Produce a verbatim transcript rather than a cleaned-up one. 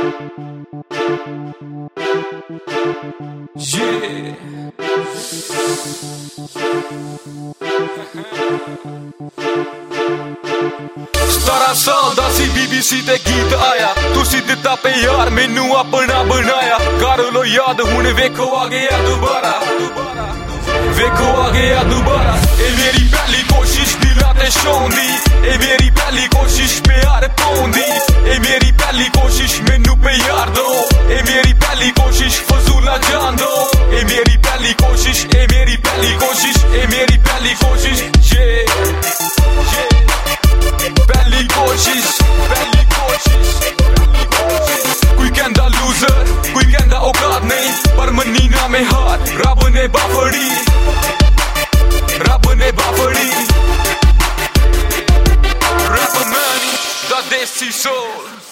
Yeah. सतारा साल दा सी BBC ते गीत आया, तुसी दिता प्यार मैनू अपना बनाया। कर लो याद हुण वेखो आ गया दोबारा, वेखो आ गया दोबारा। ए मेरी पहली कोशिश दिला ते शौं दी, ए मेरी पहली कोशिश प्यार पाउण दी। ए मेरी पहली कोशिश मैनू प्यार दो, ए मेरी पहली कोशिश फजूला जान दो। ए मेरी पहली कोशिश, ए मेरी पहली कोशिश, ए मेरी पहली कोशिश। ये पहली कोशिश, पहली कोशिश, पहली कोशिश। कोई कहंदा लूजर, कोई कहंदा औकात नहीं, पर मन्नी ना मैं हार। रब ने बाफड़ी, रब ने बाफड़ी। रैप मैन दा देसी सोल।